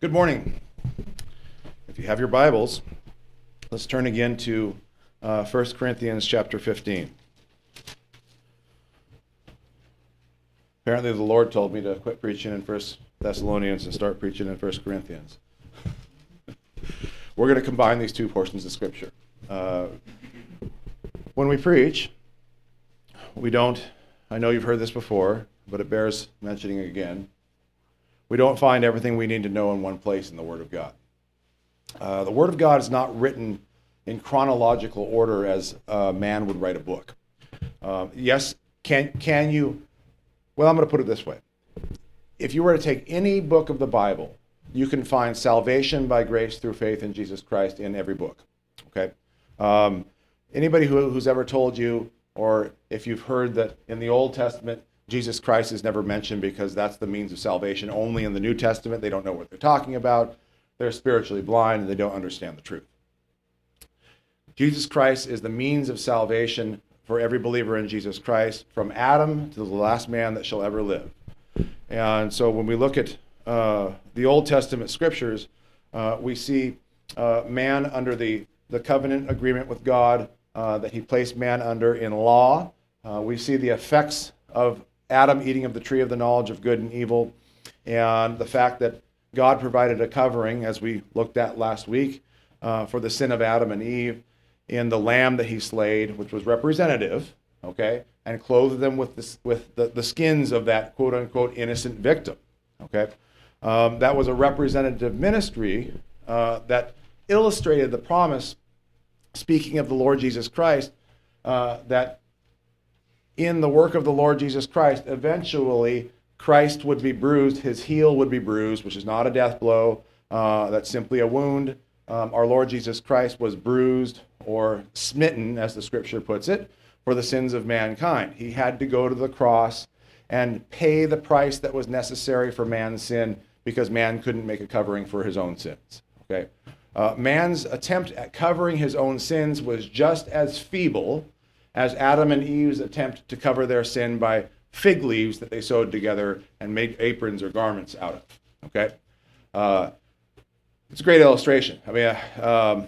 Good morning. If you have your Bibles, let's turn again to 1 Corinthians chapter 15. Apparently the Lord told me to quit preaching in 1 Thessalonians and start preaching in 1 Corinthians. We're going to combine these two portions of Scripture. When we preach, we don't, I know you've heard this before, but it bears mentioning again. We don't find everything we need to know in one place in the Word of God. The Word of God is not written in chronological order as man would write a book. Yes, can you? Well, I'm going to put it this way. If you were to take any book of the Bible, you can find salvation by grace through faith in Jesus Christ in every book. Okay? Anybody who's ever told you, or if you've heard that in the Old Testament, Jesus Christ is never mentioned because that's the means of salvation only in the New Testament, they don't know what they're talking about. They're spiritually blind and they don't understand the truth. Jesus Christ is the means of salvation for every believer in Jesus Christ, from Adam to the last man that shall ever live. And so when we look at the Old Testament scriptures, we see man under the covenant agreement with God that he placed man under in law. We see the effects of Adam eating of the tree of the knowledge of good and evil, and the fact that God provided a covering, as we looked at last week, for the sin of Adam and Eve in the lamb that he slayed, which was representative, okay, and clothed them with the skins of that quote-unquote innocent victim, okay. That was a representative ministry that illustrated the promise, speaking of the Lord Jesus Christ, that in the work of the Lord Jesus Christ, eventually Christ would be bruised, his heel would be bruised, which is not a death blow, that's simply a wound. Our Lord Jesus Christ was bruised or smitten, as the scripture puts it, for the sins of mankind. He had to go to the cross and pay the price that was necessary for man's sin because man couldn't make a covering for his own sins. Okay, man's attempt at covering his own sins was just as feeble as Adam and Eve's attempt to cover their sin by fig leaves that they sewed together and made aprons or garments out of. Okay, it's a great illustration. I mean,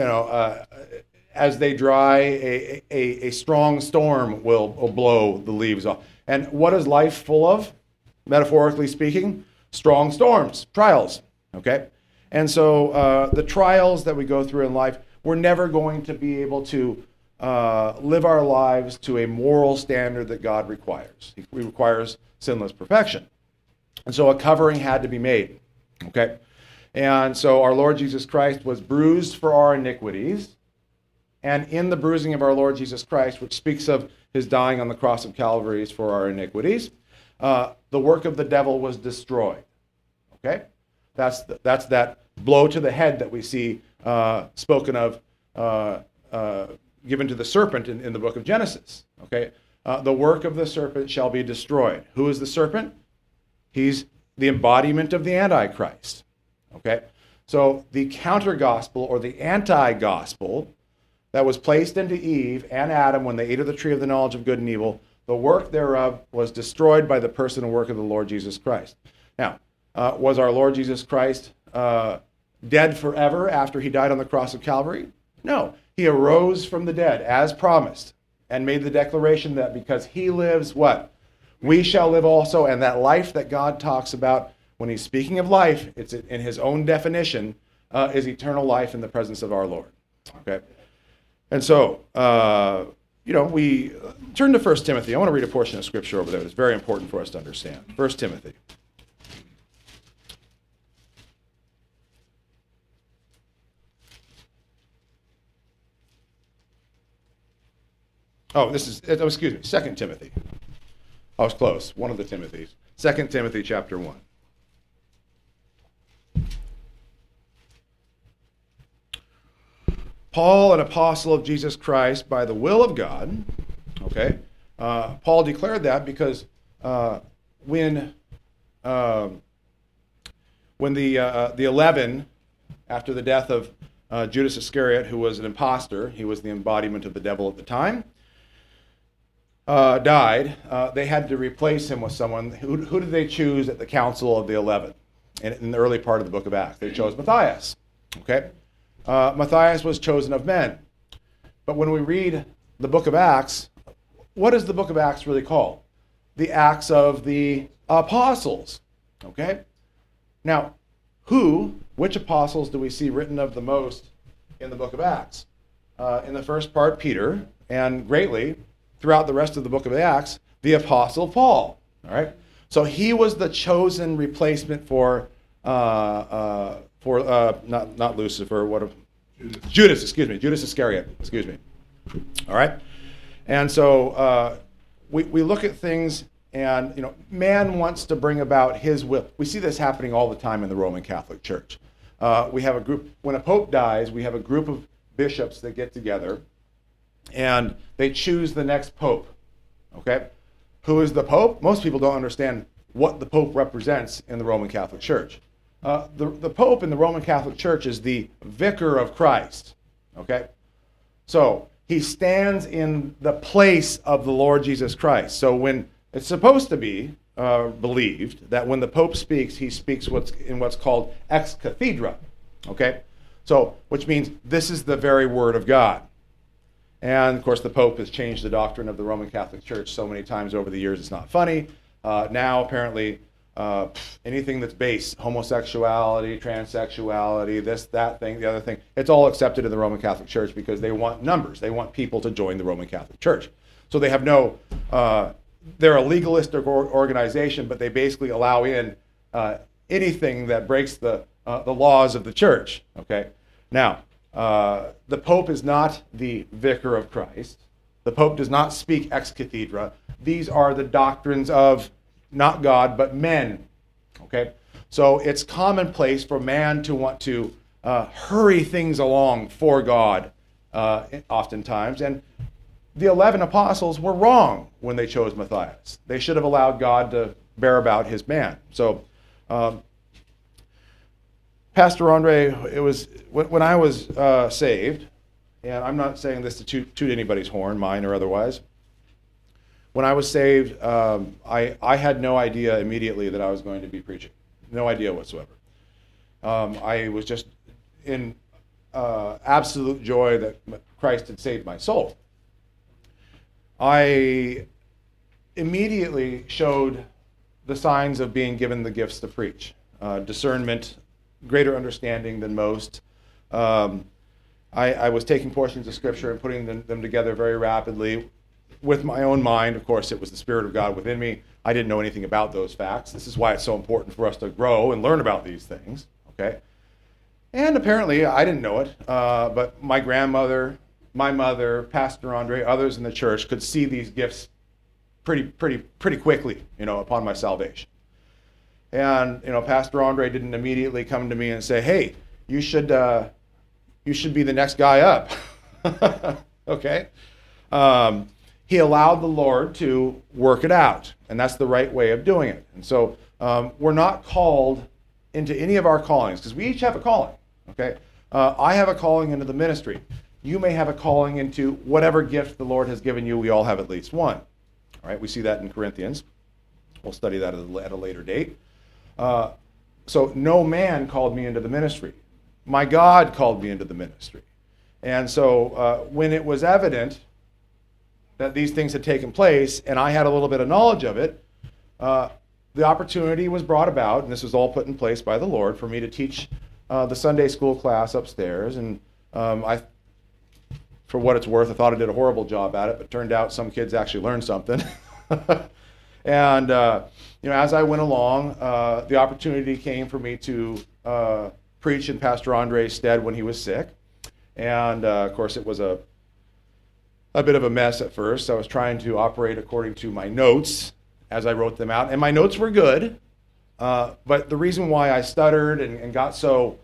as they dry, a strong storm will blow the leaves off. And what is life full of? Metaphorically speaking, strong storms, trials. Okay, and so the trials that we go through in life, we're never going to be able to live our lives to a moral standard that God requires. He requires sinless perfection. And so a covering had to be made. Okay? And so our Lord Jesus Christ was bruised for our iniquities. And in the bruising of our Lord Jesus Christ, which speaks of his dying on the cross of Calvary for our iniquities, the work of the devil was destroyed. Okay? That's that blow to the head that we see spoken of given to the serpent in the book of Genesis. Okay, the work of the serpent shall be destroyed. Who is the serpent? He's the embodiment of the Antichrist. Okay, so the counter-gospel or the anti-gospel that was placed into Eve and Adam when they ate of the tree of the knowledge of good and evil, the work thereof was destroyed by the person and work of the Lord Jesus Christ. Now, was our Lord Jesus Christ dead forever after he died on the cross of Calvary? No. He arose from the dead as promised and made the declaration that because he lives, what? We shall live also. And that life that God talks about when he's speaking of life, it's in his own definition, is eternal life in the presence of our Lord. Okay? And so, we turn to 1 Timothy. I want to read a portion of scripture over there that's very important for us to understand. 1 Timothy. Oh, excuse me, 2 Timothy. I was close, one of the Timothys. 2 Timothy chapter 1. Paul, an apostle of Jesus Christ by the will of God. Okay, Paul declared that because when the 11, after the death of Judas Iscariot, who was an imposter, he was the embodiment of the devil at the time, died, they had to replace him with someone. Who did they choose at the Council of the 11? in the early part of the book of Acts. They chose Matthias. Okay? Matthias was chosen of men. But when we read the book of Acts, what is the book of Acts really called? The Acts of the Apostles. Okay? Now, which apostles do we see written of the most in the book of Acts? In the first part, Peter, and greatly throughout the rest of the book of Acts, the apostle Paul. All right? So he was the chosen replacement for not Lucifer, Judas Iscariot, excuse me. All right? And so we look at things, and man wants to bring about his will. We see this happening all the time in the Roman Catholic Church. We have a group, when a pope dies, we have a group of bishops that get together, and they choose the next pope. Okay? Who is the pope? Most people don't understand what the pope represents in the Roman Catholic Church. The pope in the Roman Catholic Church is the vicar of Christ. Okay? So he stands in the place of the Lord Jesus Christ. So when it's supposed to be believed that when the pope speaks, he speaks what's called ex cathedra. Okay? So, which means this is the very word of God. And, of course, the Pope has changed the doctrine of the Roman Catholic Church so many times over the years, it's not funny. Now, apparently, anything that's base, homosexuality, transsexuality, this, that thing, the other thing, it's all accepted in the Roman Catholic Church because they want numbers. They want people to join the Roman Catholic Church. So they have they're a legalistic organization, but they basically allow in anything that breaks the laws of the church. Okay? Now, the Pope is not the vicar of Christ. The Pope does not speak ex cathedra. These are the doctrines of not God, but men. Okay? So it's commonplace for man to want to hurry things along for God oftentimes. And the 11 apostles were wrong when they chose Matthias. They should have allowed God to bear about his man. So, Pastor Andre, it was when I was saved, and I'm not saying this to toot anybody's horn, mine or otherwise. When I was saved, I had no idea immediately that I was going to be preaching. No idea whatsoever. I was just in absolute joy that Christ had saved my soul. I immediately showed the signs of being given the gifts to preach. Discernment, greater understanding than most. I was taking portions of Scripture and putting them together very rapidly with my own mind. Of course, it was the Spirit of God within me. I didn't know anything about those facts. This is why it's so important for us to grow and learn about these things. Okay? And apparently, I didn't know it, but my grandmother, my mother, Pastor Andre, others in the church could see these gifts pretty quickly, upon my salvation. And Pastor Andre didn't immediately come to me and say, "Hey, you should be the next guy up." Okay. He allowed the Lord to work it out, and that's the right way of doing it. And so we're not called into any of our callings, because we each have a calling. Okay. I have a calling into the ministry. You may have a calling into whatever gift the Lord has given you. We all have at least one. All right. We see that in Corinthians. We'll study that at a later date. So no man called me into the ministry. My God called me into the ministry. And so when it was evident that these things had taken place, and I had a little bit of knowledge of it, the opportunity was brought about, and this was all put in place by the Lord, for me to teach the Sunday school class upstairs. And for what it's worth, I thought I did a horrible job at it, but it turned out some kids actually learned something. And as I went along, the opportunity came for me to preach in Pastor Andre's stead when he was sick. And of course, it was a bit of a mess at first. I was trying to operate according to my notes as I wrote them out, and my notes were good. But the reason why I stuttered and got so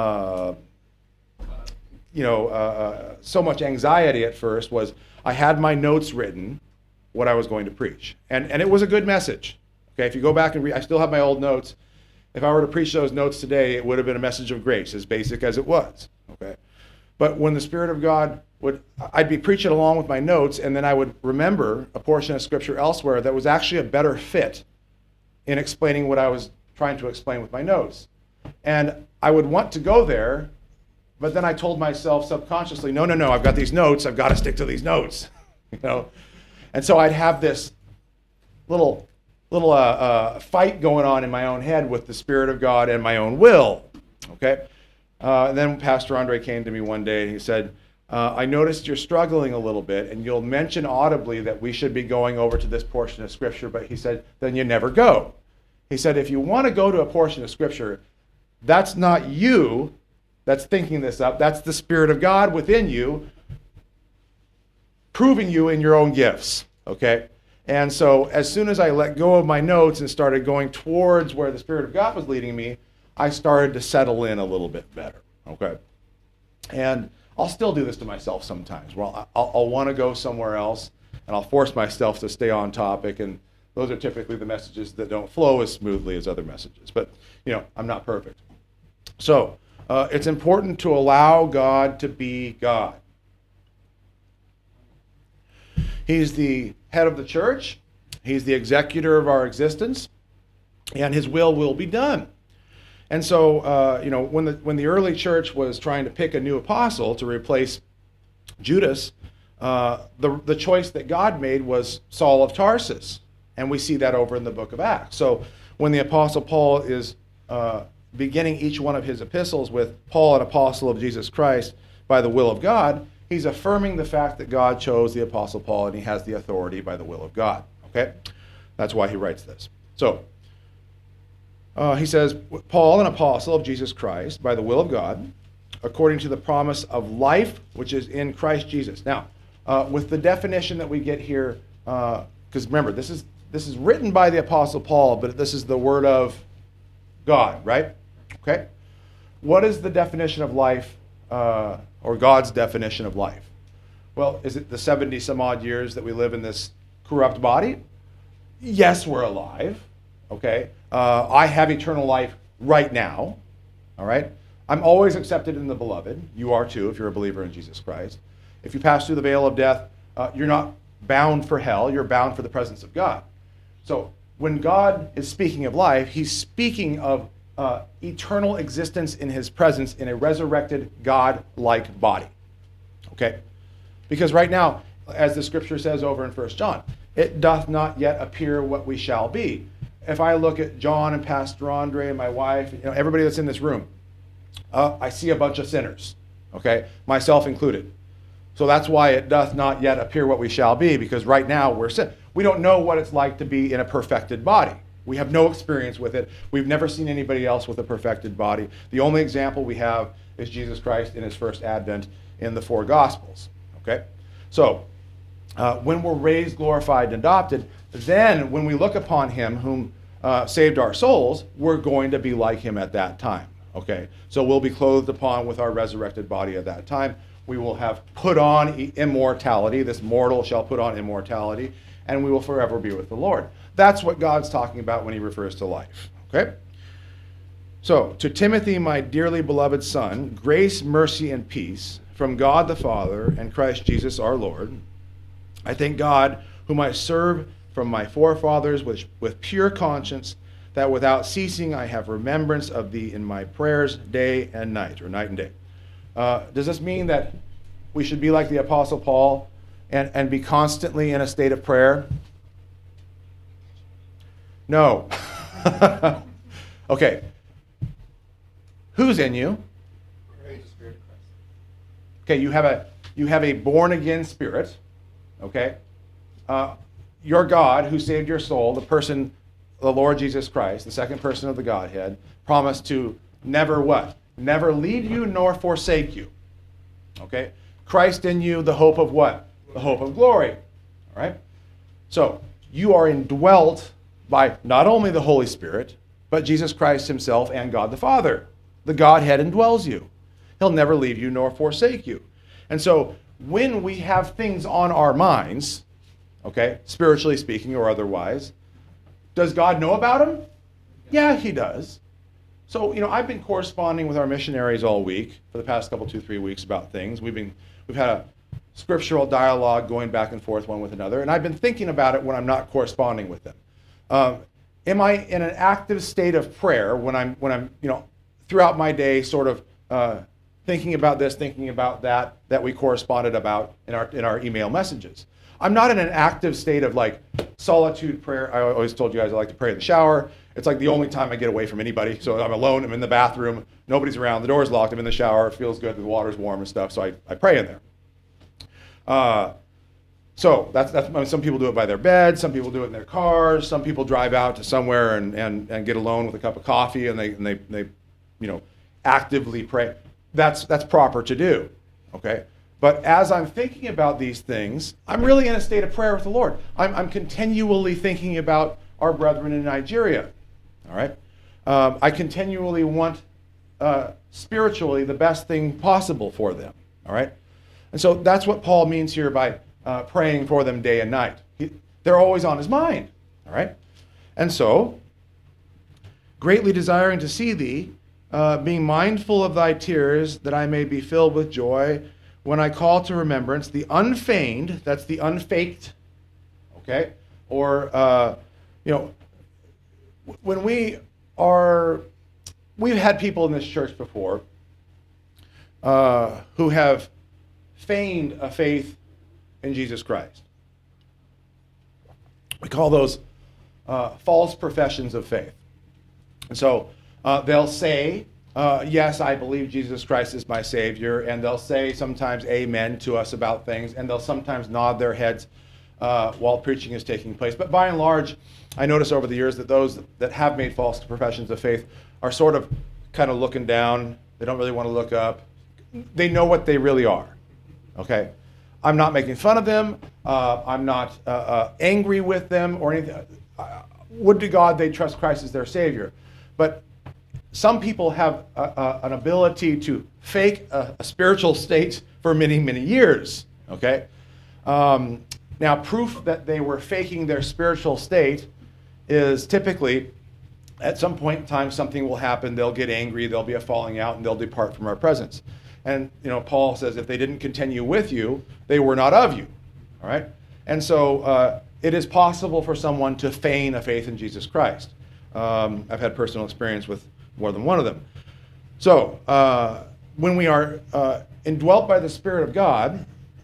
so much anxiety at first was I had my notes written, what I was going to preach. And it was a good message. Okay, if you go back and read, I still have my old notes. If I were to preach those notes today, it would have been a message of grace, as basic as it was. Okay, but when the Spirit of God I'd be preaching along with my notes, and then I would remember a portion of Scripture elsewhere that was actually a better fit in explaining what I was trying to explain with my notes. And I would want to go there, but then I told myself subconsciously, no, I've got these notes. I've got to stick to these notes, And so I'd have this little fight going on in my own head with the Spirit of God and my own will, okay? And then Pastor Andre came to me one day and he said, I noticed you're struggling a little bit, and you'll mention audibly that we should be going over to this portion of Scripture, but he said, then you never go. He said, if you want to go to a portion of Scripture, that's not you that's thinking this up. That's the Spirit of God within you, proving you in your own gifts, okay? And so as soon as I let go of my notes and started going towards where the Spirit of God was leading me, I started to settle in a little bit better, okay? And I'll still do this to myself sometimes. Well, I'll want to go somewhere else, and I'll force myself to stay on topic, and those are typically the messages that don't flow as smoothly as other messages. But, I'm not perfect. So it's important to allow God to be God. He's the head of the church. He's the executor of our existence, and his will be done. And so, when the early church was trying to pick a new apostle to replace Judas, the choice that God made was Saul of Tarsus. And we see that over in the book of Acts. So when the apostle Paul is beginning each one of his epistles with Paul, an apostle of Jesus Christ, by the will of God, he's affirming the fact that God chose the apostle Paul and he has the authority by the will of God. Okay? That's why he writes this. So, he says, Paul, an apostle of Jesus Christ, by the will of God, according to the promise of life, which is in Christ Jesus. Now, with the definition that we get here, because remember, this is written by the apostle Paul, but this is the word of God, right? Okay? What is the definition of life, or God's definition of life? Well, is it the 70 some odd years that we live in this corrupt body? Yes, we're alive. Okay? I have eternal life right now. All right? I'm always accepted in the beloved. You are too, if you're a believer in Jesus Christ. If you pass through the veil of death, you're not bound for hell. You're bound for the presence of God. So when God is speaking of life, he's speaking of eternal existence in his presence in a resurrected God-like body. Okay? Because right now, as the scripture says over in 1 John, it doth not yet appear what we shall be. If I look at John and Pastor Andre and my wife, everybody that's in this room, I see a bunch of sinners, okay? Myself included. So that's why it doth not yet appear what we shall be, because right now we're sin. We don't know what it's like to be in a perfected body. We have no experience with it. We've never seen anybody else with a perfected body. The only example we have is Jesus Christ in his first advent in the 4 Gospels, okay? So when we're raised, glorified, and adopted, then when we look upon him whom saved our souls, we're going to be like him at that time. Okay, so we'll be clothed upon with our resurrected body at that time. We will have put on immortality. This mortal shall put on immortality, and we will forever be with the Lord. That's what God's talking about when he refers to life. Okay? So, to Timothy, my dearly beloved son, grace, mercy, and peace from God the Father and Christ Jesus our Lord. I thank God, whom I serve from my forefathers with pure conscience, that without ceasing I have remembrance of thee in my prayers day and night, or night and day. Does this mean that we should be like the Apostle Paul and be constantly in a state of prayer? No. Okay. Who's in you? Okay, you have a born-again spirit, okay? Your God, who saved your soul, the Lord Jesus Christ, the second person of the Godhead, promised to never what? Never leave you nor forsake you. Okay? Christ in you, the hope of what? The hope of glory. All right? So, you are indwelt by not only the Holy Spirit, but Jesus Christ himself and God the Father. The Godhead indwells you. He'll never leave you nor forsake you. And so, when we have things on our minds, okay, spiritually speaking or otherwise, does God know about them? Yeah, he does. So, I've been corresponding with our missionaries all week for the past 2-3 weeks about things. We've had a scriptural dialogue going back and forth one with another, and I've been thinking about it when I'm not corresponding with them. am I in an active state of prayer when I'm throughout my day sort of thinking about this, thinking about that we corresponded about in our email messages? I'm not in an active state of like solitude prayer. I always told you guys I like to pray in the shower. It's like the only time I get away from anybody. So I'm alone, I'm in the bathroom, nobody's around, the door's locked, I'm in the shower, it feels good, the water's warm and stuff, so I pray in there. So that's I mean, some people do it by their bed, some people do it in their cars, some people drive out to somewhere and get alone with a cup of coffee and they actively pray. That's proper to do, okay? But as I'm thinking about these things, I'm really in a state of prayer with the Lord. I'm continually thinking about our brethren in Nigeria, all right? I continually want spiritually the best thing possible for them, all right? And so that's what Paul means here by praying for them day and night. They're always on his mind, all right? And so, greatly desiring to see thee, being mindful of thy tears, that I may be filled with joy when I call to remembrance the unfeigned, that's the unfaked, okay? Or, when we've had people in this church before who have feigned a faith in Jesus Christ. We call those false professions of faith. And so they'll say, yes, I believe Jesus Christ is my Savior, and they'll say sometimes amen to us about things, and they'll sometimes nod their heads while preaching is taking place. But by and large, I notice over the years that those that have made false professions of faith are sort of kind of looking down. They don't really want to look up. They know what they really are, okay? I'm not making fun of them. I'm not angry with them or anything. Would to God they trust Christ as their Savior. But some people have an ability to fake a spiritual state for many, many years, okay? Now, proof that they were faking their spiritual state is typically, at some point in time, something will happen, they'll get angry, there'll be a falling out, and they'll depart from our presence. And, Paul says, if they didn't continue with you, they were not of you, all right? And so it is possible for someone to feign a faith in Jesus Christ. I've had personal experience with more than one of them. So when we are indwelt by the Spirit of God,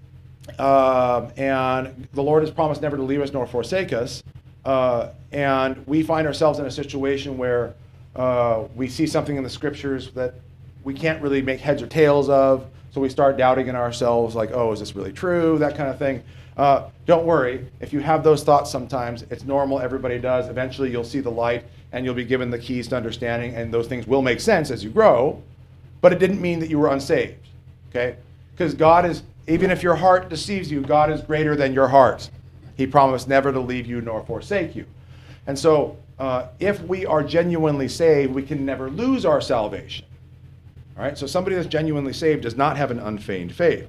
and the Lord has promised never to leave us nor forsake us, and we find ourselves in a situation where we see something in the Scriptures that we can't really make heads or tails of, so we start doubting in ourselves, like, oh, is this really true? That kind of thing. Don't worry. If you have those thoughts sometimes, it's normal. Everybody does. Eventually, you'll see the light, and you'll be given the keys to understanding, and those things will make sense as you grow, but it didn't mean that you were unsaved, okay? Because God is, even if your heart deceives you, God is greater than your heart. He promised never to leave you nor forsake you. And so, if we are genuinely saved, we can never lose our salvation. All right, so somebody that's genuinely saved does not have an unfeigned faith.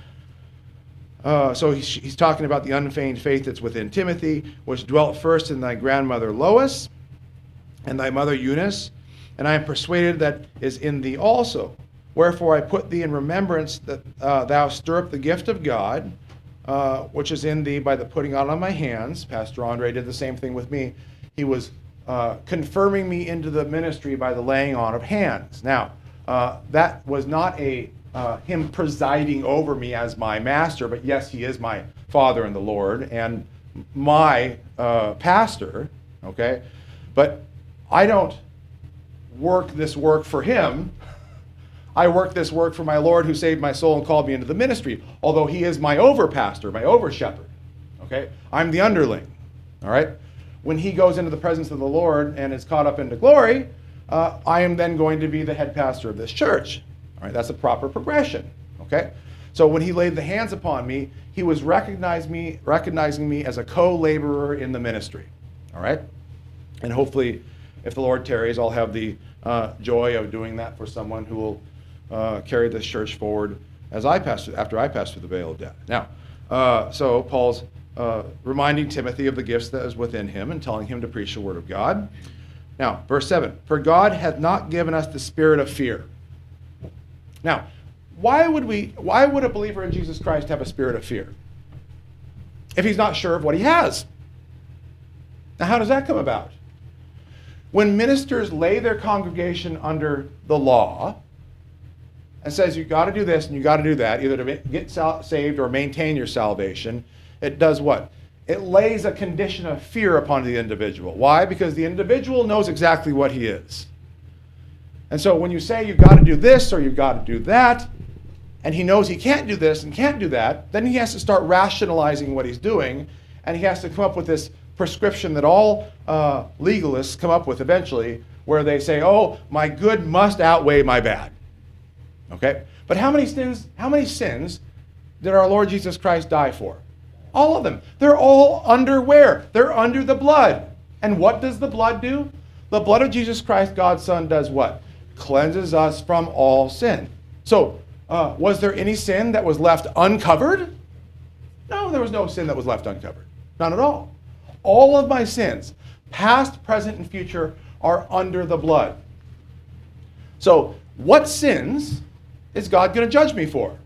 So he's talking about the unfeigned faith that's within Timothy, which dwelt first in thy grandmother Lois and thy mother Eunice, and I am persuaded that is in thee also. Wherefore I put thee in remembrance that thou stir up the gift of God, which is in thee by the putting on of my hands. Pastor Andre did the same thing with me. He was confirming me into the ministry by the laying on of hands. Now, that was not him presiding over me as my master, but yes, he is my father in the Lord and my pastor, okay? But I don't work this work for him. I work this work for my Lord who saved my soul and called me into the ministry, although he is my over-pastor, my over-shepherd, okay? I'm the underling, all right? When he goes into the presence of the Lord and is caught up into glory, I am then going to be the head pastor of this church. All right, that's a proper progression. Okay, so when he laid the hands upon me, he was recognizing me as a co-laborer in the ministry. All right, and hopefully, if the Lord tarries, I'll have the joy of doing that for someone who will carry this church forward as after I pass through the veil of death. Now, so Paul's reminding Timothy of the gifts that is within him and telling him to preach the word of God. Now, verse 7, for God hath not given us the spirit of fear. Now, why would a believer in Jesus Christ have a spirit of fear if he's not sure of what he has? Now, how does that come about? When ministers lay their congregation under the law and says you got to do this and you got to do that, either to get saved or maintain your salvation, it does what? It lays a condition of fear upon the individual. Why? Because the individual knows exactly what he is. And so when you say you've got to do this or you've got to do that, and he knows he can't do this and can't do that, then he has to start rationalizing what he's doing, and he has to come up with this prescription that all legalists come up with eventually, where they say, oh, my good must outweigh my bad. Okay? But how many sins did our Lord Jesus Christ die for? All of them. They're all under where? They're under the blood. And what does the blood do? The blood of Jesus Christ, God's Son, does what? Cleanses us from all sin. So, was there any sin that was left uncovered? No, there was no sin that was left uncovered. None at all. All of my sins, past, present, and future, are under the blood. So, what sins is God going to judge me for?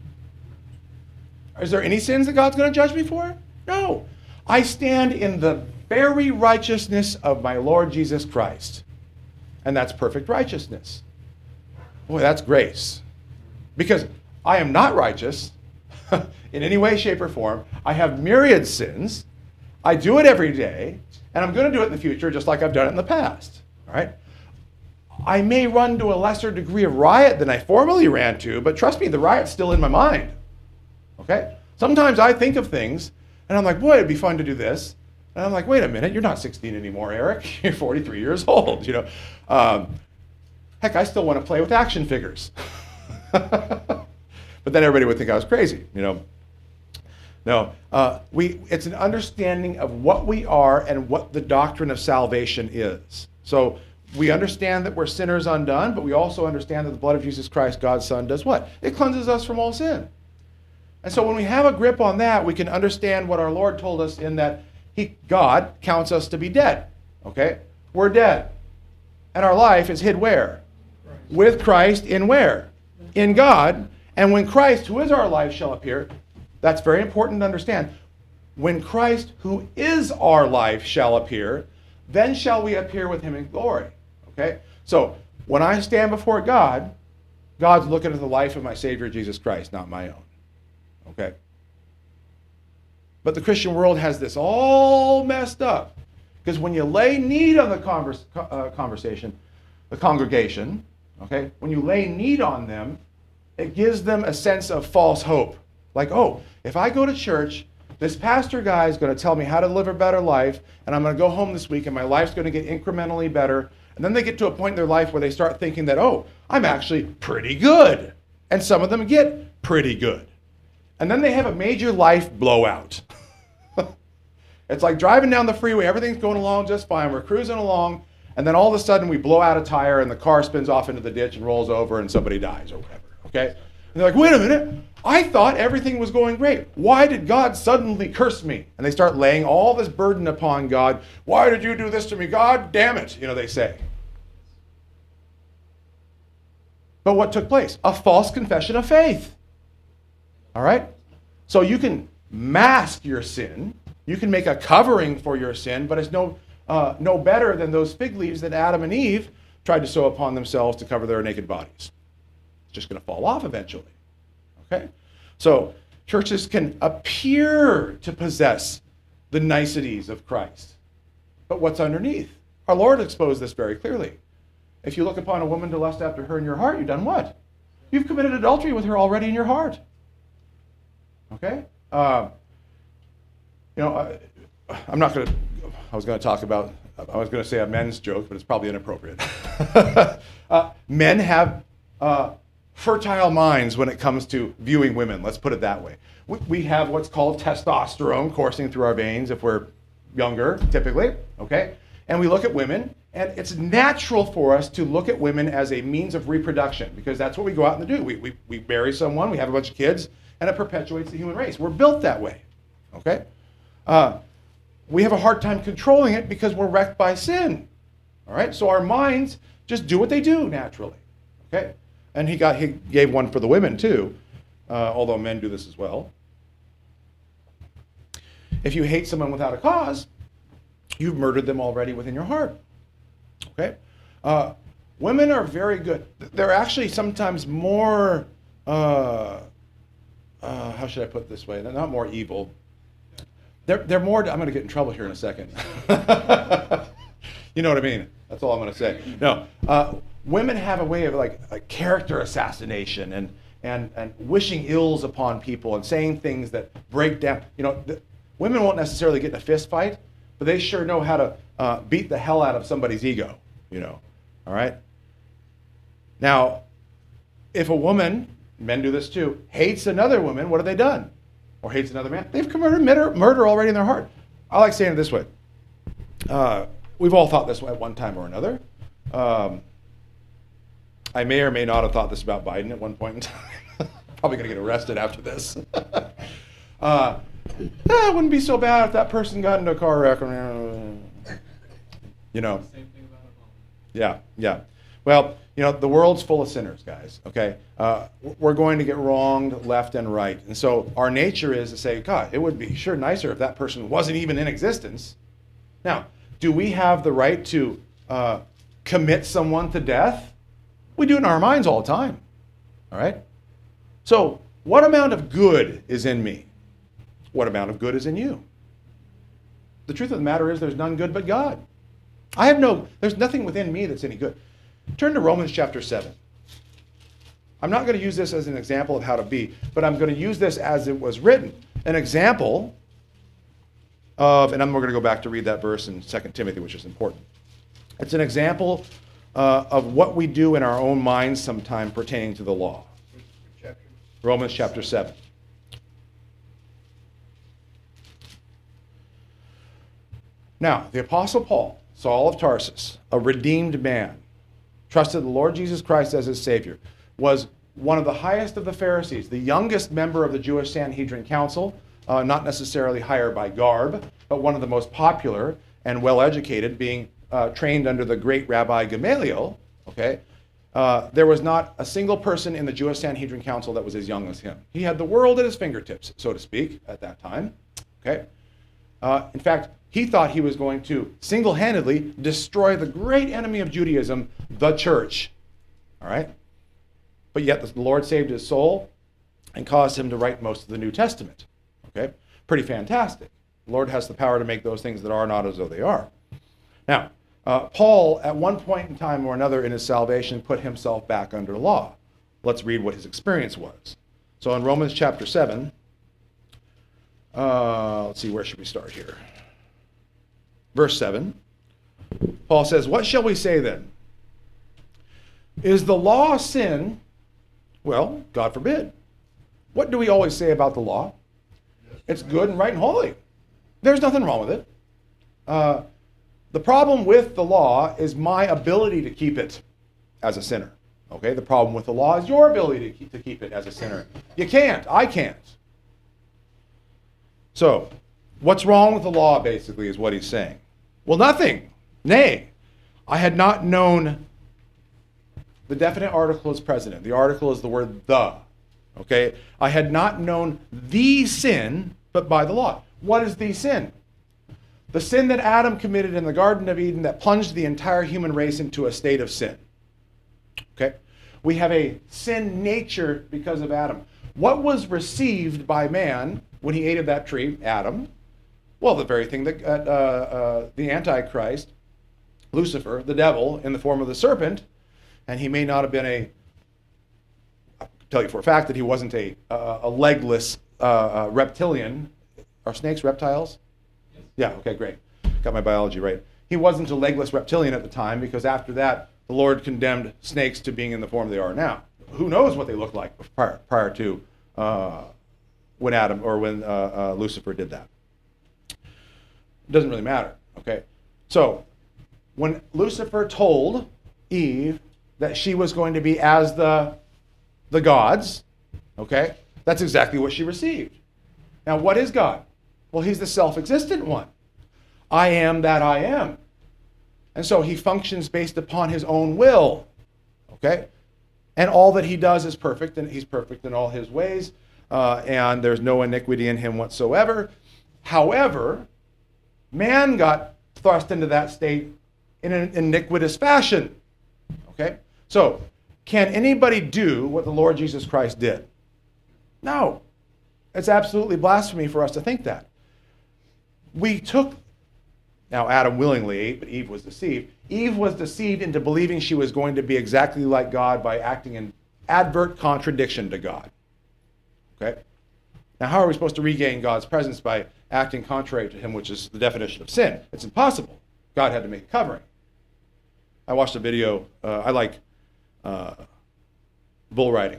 Is there any sins that God's going to judge me for? No. I stand in the very righteousness of my Lord Jesus Christ. And that's perfect righteousness. Boy, that's grace. Because I am not righteous in any way, shape, or form. I have myriad sins. I do it every day. And I'm going to do it in the future just like I've done it in the past. All right? I may run to a lesser degree of riot than I formerly ran to, but trust me, the riot's still in my mind. Okay? Sometimes I think of things, and I'm like, boy, it'd be fun to do this. And I'm like, wait a minute, you're not 16 anymore, Eric. You're 43 years old, you know. Heck, I still want to play with action figures. But then everybody would think I was crazy, you know. No, it's an understanding of what we are and what the doctrine of salvation is. So we understand that we're sinners undone, but we also understand that the blood of Jesus Christ, God's Son, does what? It cleanses us from all sin. And so when we have a grip on that, we can understand what our Lord told us in that God counts us to be dead. Okay? We're dead. And our life is hid where? Christ. With Christ in where? In God. And when Christ, who is our life, shall appear, that's very important to understand. When Christ, who is our life, shall appear, then shall we appear with him in glory. Okay? So when I stand before God, God's looking at the life of my Savior Jesus Christ, not my own. Okay? But the Christian world has this all messed up. Because when you lay need on the congregation, okay, when you lay need on them, it gives them a sense of false hope. Like, oh, if I go to church, this pastor guy is going to tell me how to live a better life, and I'm going to go home this week, and my life's going to get incrementally better. And then they get to a point in their life where they start thinking that, oh, I'm actually pretty good. And some of them get pretty good. And then they have a major life blowout. It's like driving down the freeway, everything's going along just fine, we're cruising along, and then all of a sudden we blow out a tire and the car spins off into the ditch and rolls over and somebody dies or whatever, okay? And they're like, wait a minute, I thought everything was going great. Why did God suddenly curse me? And they start laying all this burden upon God. Why did you do this to me? God damn it, they say. But what took place? A false confession of faith. All right? So you can mask your sin. You can make a covering for your sin, but it's no better than those fig leaves that Adam and Eve tried to sew upon themselves to cover their naked bodies. It's just going to fall off eventually. Okay? So churches can appear to possess the niceties of Christ. But what's underneath? Our Lord exposed this very clearly. If you look upon a woman to lust after her in your heart, you've done what? You've committed adultery with her already in your heart. Okay? I'm not going to, I was going to say a men's joke, but it's probably inappropriate. Men have fertile minds when it comes to viewing women. Let's put it that way. We have what's called testosterone coursing through our veins if we're younger, typically, okay? And we look at women, and it's natural for us to look at women as a means of reproduction, because that's what we go out and do. We marry someone, we have a bunch of kids, and it perpetuates the human race. We're built that way, okay? We have a hard time controlling it because we're wrecked by sin, all right? So our minds just do what they do naturally, okay? And he gave one for the women too, although men do this as well. If you hate someone without a cause, you've murdered them already within your heart. Okay? Women are very good. They're actually sometimes more, how should I put it this way? They're not more evil. They're more, I'm going to get in trouble here in a second. You know what I mean? That's all I'm going to say. No, women have a way of like character assassination and wishing ills upon people and saying things that break down. Women won't necessarily get in a fist fight, but they sure know how to beat the hell out of somebody's ego, all right? Now, if a woman, men do this too, hates another woman, what have they done? Or hates another man? They've committed murder already in their heart. I like saying it this way. We've all thought this at one time or another. I may or may not have thought this about Biden at one point in time. Probably going to get arrested after this. It wouldn't be so bad if that person got into a car wreck. Same thing about Obama. Yeah. Well, the world's full of sinners, guys, okay? We're going to get wronged left and right. And so our nature is to say, God, it would be sure nicer if that person wasn't even in existence. Now, do we have the right to commit someone to death? We do it in our minds all the time, all right? So what amount of good is in me? What amount of good is in you? The truth of the matter is there's none good but God. There's nothing within me that's any good. Turn to Romans chapter 7. I'm not going to use this as an example of how to be, but I'm going to use this as it was written. An example of, and then we're going to go back to read that verse in 2 Timothy, which is important. It's an example of what we do in our own minds sometime pertaining to the law. Romans chapter 7. Now, the Apostle Paul, Saul of Tarsus, a redeemed man, trusted the Lord Jesus Christ as his Savior, was one of the highest of the Pharisees, the youngest member of the Jewish Sanhedrin Council, not necessarily higher by garb, but one of the most popular and well-educated, being trained under the great Rabbi Gamaliel. Okay, there was not a single person in the Jewish Sanhedrin Council that was as young as him. He had the world at his fingertips, so to speak, at that time. Okay, in fact, he thought he was going to single-handedly destroy the great enemy of Judaism, the church. All right? But yet the Lord saved his soul and caused him to write most of the New Testament. Okay? Pretty fantastic. The Lord has the power to make those things that are not as though they are. Now, Paul, at one point in time or another in his salvation, put himself back under law. Let's read what his experience was. So in Romans chapter 7, let's see, where should we start here? Verse 7, Paul says, "What shall we say then? Is the law sin? Well, God forbid. What do we always say about the law? It's good and right and holy. There's nothing wrong with it. The problem with the law is my ability to keep it as a sinner. Okay, the problem with the law is your ability to keep it as a sinner. You can't. I can't. So, what's wrong with the law, basically, is what he's saying. Well, nothing. Nay, I had not known. The definite article is present. The article is the word the. Okay? I had not known the sin, but by the law. What is the sin? The sin that Adam committed in the Garden of Eden that plunged the entire human race into a state of sin. Okay? We have a sin nature because of Adam. What was received by man when he ate of that tree? Adam. Well, the very thing that the Antichrist, Lucifer, the devil, in the form of the serpent, and he may not have been I'll tell you for a fact that he wasn't a legless reptilian. Are snakes reptiles? Yes. Yeah, okay, great. Got my biology right. He wasn't a legless reptilian at the time, because after that, the Lord condemned snakes to being in the form they are now. Who knows what they looked like prior to when Adam or when Lucifer did that. It doesn't really matter, okay? So, when Lucifer told Eve that she was going to be as the gods, okay, that's exactly what she received. Now, what is God? Well, he's the self-existent one. I am that I am. And so he functions based upon his own will, okay? And all that he does is perfect, and he's perfect in all his ways, and there's no iniquity in him whatsoever. However, man got thrust into that state in an iniquitous fashion. Okay? So, can anybody do what the Lord Jesus Christ did? No. It's absolutely blasphemy for us to think that. Now Adam willingly ate, but Eve was deceived. Eve was deceived into believing she was going to be exactly like God by acting in advert contradiction to God. Okay? Now, how are we supposed to regain God's presence by acting contrary to him, which is the definition of sin? It's impossible. God had to make a covering. I watched a video. I like bull riding.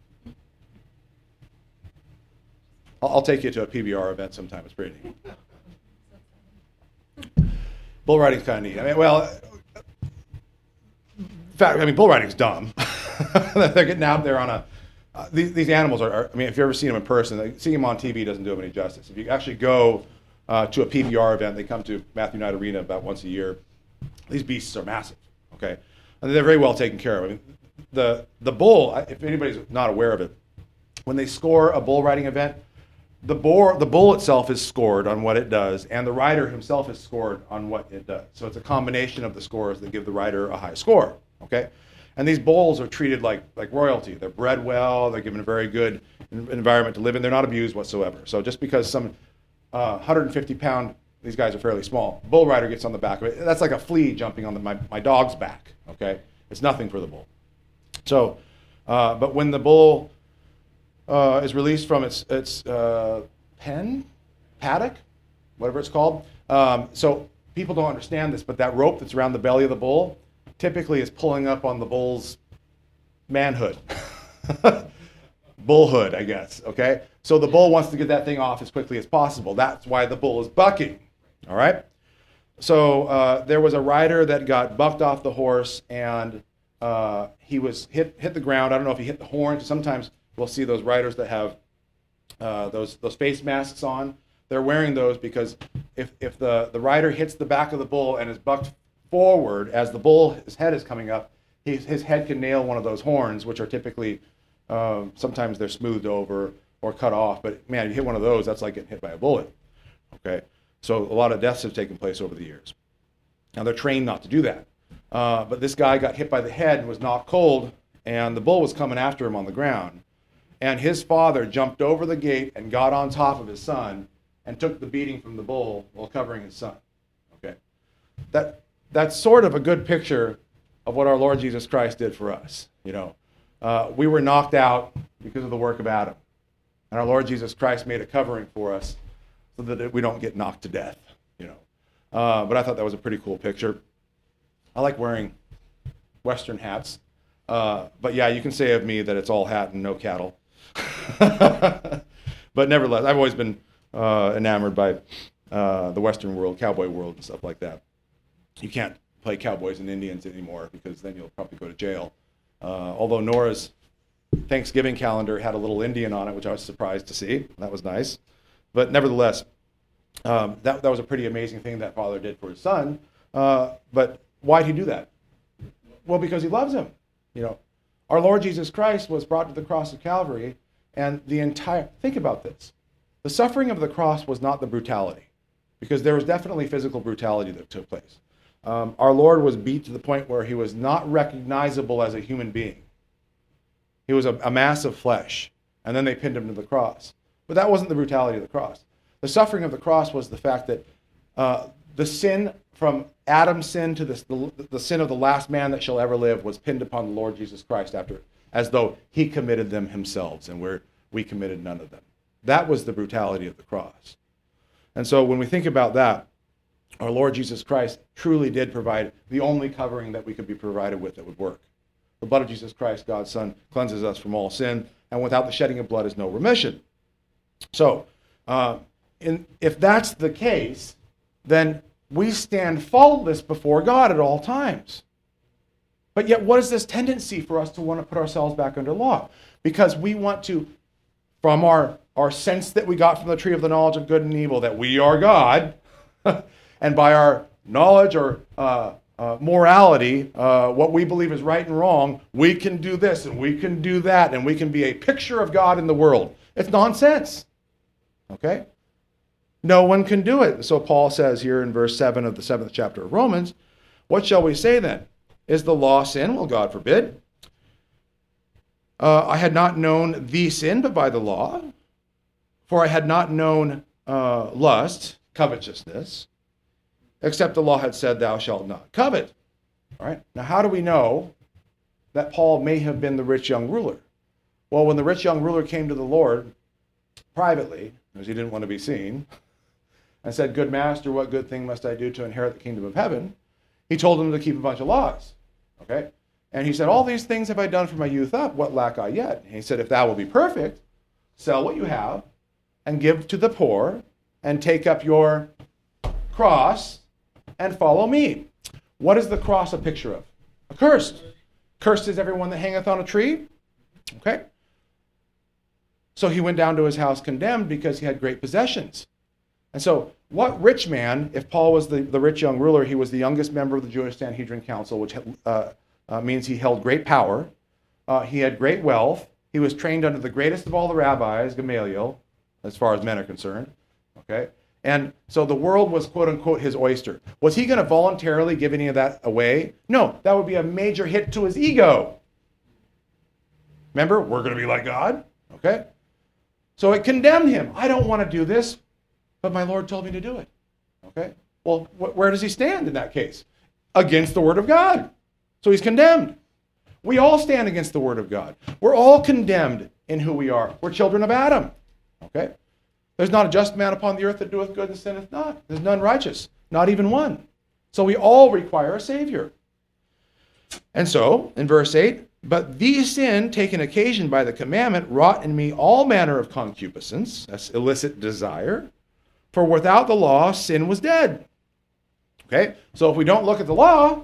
I'll take you to a PBR event sometime. It's pretty neat. Bull riding's kind of neat. Bull riding's dumb. They're getting out there on these animals are, if you've ever seen them in person, seeing them on TV doesn't do them any justice. If you actually go to a PBR event, they come to Matthew Knight Arena about once a year. These beasts are massive, okay? And they're very well taken care of. The bull, if anybody's not aware of it, when they score a bull riding event, the bull itself is scored on what it does, and the rider himself is scored on what it does. So it's a combination of the scores that give the rider a high score, okay? And these bulls are treated like royalty. They're bred well. They're given a very good environment to live in. They're not abused whatsoever. So just because some 150-pound, these guys are fairly small, bull rider gets on the back of it, that's like a flea jumping on my dog's back, okay? It's nothing for the bull. So, but when the bull is released from its pen, paddock, whatever it's called. So people don't understand this, but that rope that's around the belly of the bull typically is pulling up on the bull's manhood. Bullhood, I guess, okay? So the bull wants to get that thing off as quickly as possible. That's why the bull is bucking, all right? So there was a rider that got bucked off the horse, and he was hit the ground. I don't know if he hit the horn. Sometimes we'll see those riders that have those face masks on. They're wearing those because if the rider hits the back of the bull and is bucked forward as the bull's head is coming up, his head can nail one of those horns, which are typically, sometimes they're smoothed over or cut off. But man, you hit one of those, that's like getting hit by a bullet. Okay, so a lot of deaths have taken place over the years. Now they're trained not to do that. But this guy got hit by the head and was knocked cold, and the bull was coming after him on the ground. And his father jumped over the gate and got on top of his son and took the beating from the bull while covering his son. Okay, that's sort of a good picture of what our Lord Jesus Christ did for us. We were knocked out because of the work of Adam, and our Lord Jesus Christ made a covering for us so that we don't get knocked to death. But I thought that was a pretty cool picture. I like wearing Western hats, but yeah, you can say of me that it's all hat and no cattle. But nevertheless, I've always been enamored by the Western world, cowboy world, and stuff like that. You can't play cowboys and Indians anymore because then you'll probably go to jail. Although Nora's Thanksgiving calendar had a little Indian on it, which I was surprised to see. That was nice. But nevertheless, that was a pretty amazing thing that father did for his son. But why'd he do that? Well, because he loves him. Our Lord Jesus Christ was brought to the cross of Calvary, and think about this. The suffering of the cross was not the brutality, because there was definitely physical brutality that took place. Our Lord was beat to the point where he was not recognizable as a human being. He was a mass of flesh, and then they pinned him to the cross. But that wasn't the brutality of the cross. The suffering of the cross was the fact that the sin from Adam's sin to the sin of the last man that shall ever live was pinned upon the Lord Jesus Christ as though he committed them himself, and we committed none of them. That was the brutality of the cross. And so when we think about that, our Lord Jesus Christ truly did provide the only covering that we could be provided with that would work. The blood of Jesus Christ, God's Son, cleanses us from all sin, and without the shedding of blood is no remission. So, if that's the case, then we stand faultless before God at all times. But yet, what is this tendency for us to want to put ourselves back under law? Because we want to, from our sense that we got from the tree of the knowledge of good and evil, that we are God, and by our knowledge or morality, what we believe is right and wrong, we can do this and we can do that, and we can be a picture of God in the world. It's nonsense. Okay? No one can do it. So Paul says here in verse 7 of the 7th chapter of Romans, What shall we say then? Is the law sin? Well, God forbid. I had not known the sin, but by the law. For I had not known lust, covetousness, except the law had said, thou shalt not covet. All right. Now, how do we know that Paul may have been the rich young ruler? Well, when the rich young ruler came to the Lord privately, because he didn't want to be seen, and said, good master, what good thing must I do to inherit the kingdom of heaven? He told him to keep a bunch of laws. Okay? And he said, all these things have I done from my youth up. What lack I yet? And he said, if thou will be perfect, sell what you have and give to the poor and take up your cross and follow me. What is the cross a picture of? Accursed. Cursed is everyone that hangeth on a tree. Okay? So he went down to his house condemned because he had great possessions. And so what rich man, if Paul was the rich young ruler, he was the youngest member of the Jewish Sanhedrin Council, which means he held great power. He had great wealth. He was trained under the greatest of all the rabbis, Gamaliel, as far as men are concerned. Okay? And so the world was, quote unquote, his oyster. Was he going to voluntarily give any of that away? No, that would be a major hit to his ego. Remember, we're going to be like God. Okay? So it condemned him. I don't want to do this, but my Lord told me to do it. Okay? Well, where does he stand in that case? Against the word of God. So he's condemned. We all stand against the word of God. We're all condemned in who we are. We're children of Adam. Okay? There's not a just man upon the earth that doeth good and sinneth not. There's none righteous, not even one. So we all require a Savior. And so, in verse 8, but the sin taken occasion by the commandment wrought in me all manner of concupiscence, that's illicit desire, for without the law sin was dead. Okay? So if we don't look at the law,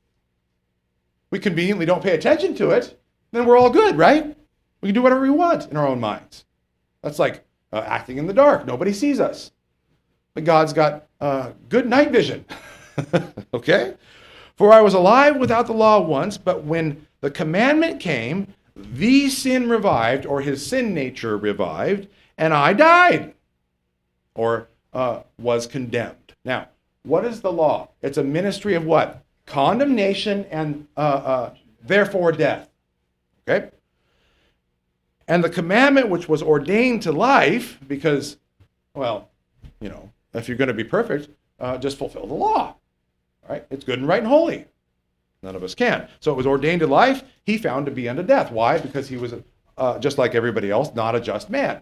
we conveniently don't pay attention to it, then we're all good, right? We can do whatever we want in our own minds. That's like acting in the dark. Nobody sees us. But God's got good night vision. Okay? For I was alive without the law once, but when the commandment came, the sin revived, or his sin nature revived, and I died, or was condemned. Now, what is the law? It's a ministry of what? Condemnation and therefore death. Okay? And the commandment which was ordained to life, because, well, you know, if you're going to be perfect, just fulfill the law. Right? It's good and right and holy. None of us can. So it was ordained to life. He found to be unto death. Why? Because he was, just like everybody else, not a just man.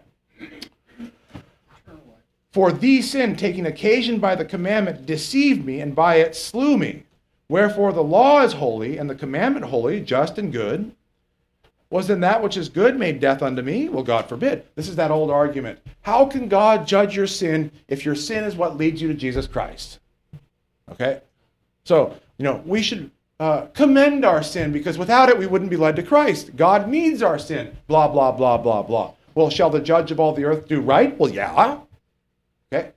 For the sin, taking occasion by the commandment, deceived me, and by it slew me. Wherefore the law is holy, and the commandment holy, just and good. Was then that which is good made death unto me? Well, God forbid. This is that old argument. How can God judge your sin if your sin is what leads you to Jesus Christ? Okay? So, you know, we should commend our sin, because without it we wouldn't be led to Christ. God needs our sin. Blah, blah, blah, blah, blah. Well, shall the judge of all the earth do right? Well, yeah. Okay?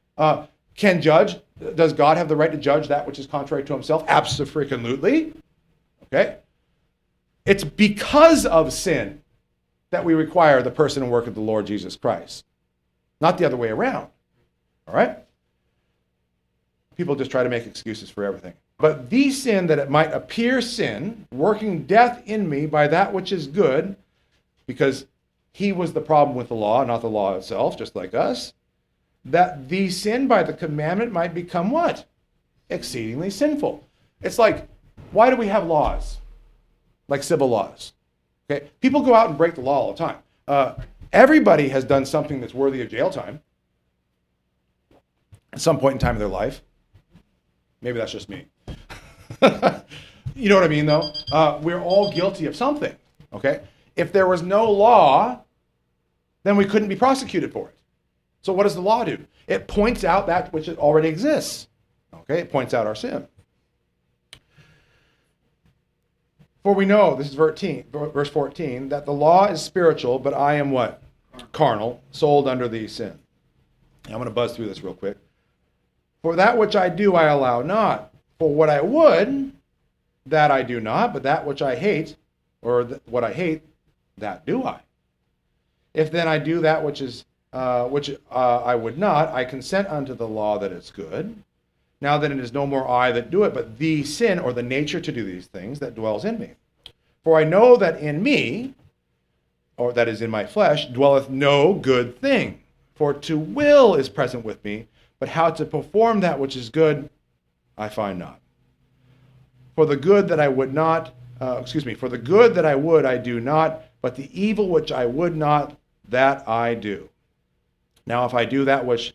Does God have the right to judge that which is contrary to himself? Abso-freaking-lutely. Okay? It's because of sin that we require the person and work of the Lord Jesus Christ. Not the other way around. All right? People just try to make excuses for everything. But the sin, that it might appear sin, working death in me by that which is good, because he was the problem with the law, not the law itself, just like us, that the sin by the commandment might become what? Exceedingly sinful. It's like, why do we have laws? Like civil laws. Okay? People go out and break the law all the time. Everybody has done something that's worthy of jail time at some point in time in their life. Maybe that's just me. You know what I mean, though? We're all guilty of something. Okay? If there was no law, then we couldn't be prosecuted for it. So what does the law do? It points out that which already exists. Okay? It points out our sin. For we know, this is verse 14, that the law is spiritual, but I am what? Carnal, sold under the sin. I'm going to buzz through this real quick. For that which I do, I allow not. For what I would, that I do not, but that which I hate, or what I hate, that do I. If then I do that which I would not, I consent unto the law that is good. Now then it is no more I that do it, but the sin, or the nature to do these things, that dwells in me. For I know that in me, or that is in my flesh, dwelleth no good thing. For to will is present with me, but how to perform that which is good, I find not. For the good that I would not, for the good that I would, I do not, but the evil which I would not, that I do. Now if I do that which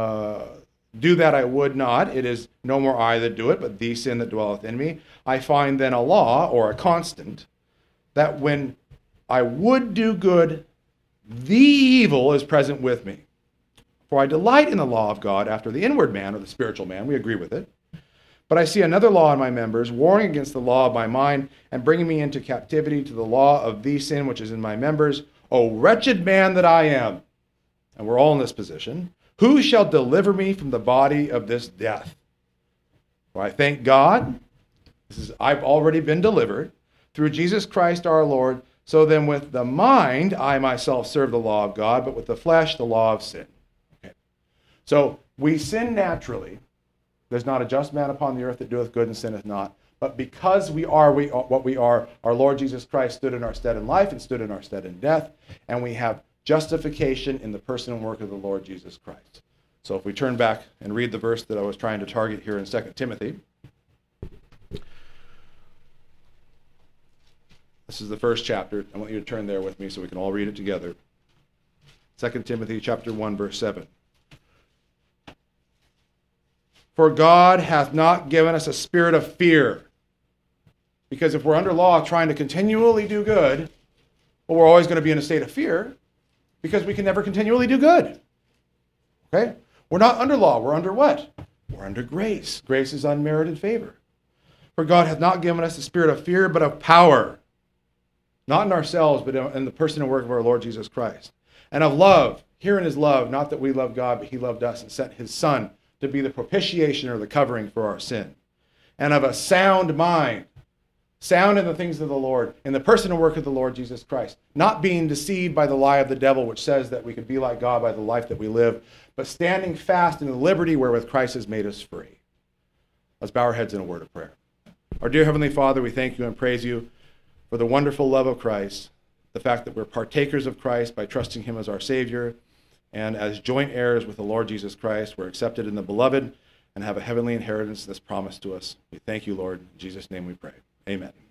I would not, it is no more I that do it, but the sin that dwelleth in me. I find then a law, or a constant, that when I would do good, the evil is present with me. For I delight in the law of God after the inward man, or the spiritual man. We agree with it. But I see another law in my members, warring against the law of my mind, and bringing me into captivity to the law of the sin which is in my members. O wretched man that I am, and we're all in this position, who shall deliver me from the body of this death? For I thank God, I've already been delivered, through Jesus Christ our Lord. So then with the mind I myself serve the law of God, but with the flesh the law of sin. Okay. So we sin naturally. There's not a just man upon the earth that doeth good and sinneth not. But because we are what we are, our Lord Jesus Christ stood in our stead in life and stood in our stead in death, and we have justification in the person and work of the Lord Jesus Christ. So if we turn back and read the verse that I was trying to target here in 2 Timothy. This is the first chapter. I want you to turn there with me so we can all read it together. 2 Timothy chapter 1, verse 7. For God hath not given us a spirit of fear. Because if we're under law trying to continually do good, well, we're always going to be in a state of fear because we can never continually do good. Okay? We're not under law. We're under what? We're under grace. Grace is unmerited favor. For God hath not given us a spirit of fear, but of power. Not in ourselves, but in the person and work of our Lord Jesus Christ. And of love. Herein is love, not that we love God, but he loved us and sent his Son to be the propitiation or the covering for our sin. And of a sound mind, sound in the things of the Lord, in the person and work of the Lord Jesus Christ, not being deceived by the lie of the devil, which says that we can be like God by the life that we live, but standing fast in the liberty wherewith Christ has made us free. Let's bow our heads in a word of prayer. Our dear Heavenly Father, we thank you and praise you for the wonderful love of Christ, the fact that we're partakers of Christ by trusting him as our Savior, and as joint heirs with the Lord Jesus Christ, we're accepted in the beloved and have a heavenly inheritance that's promised to us. We thank you, Lord. In Jesus' name we pray. Amen.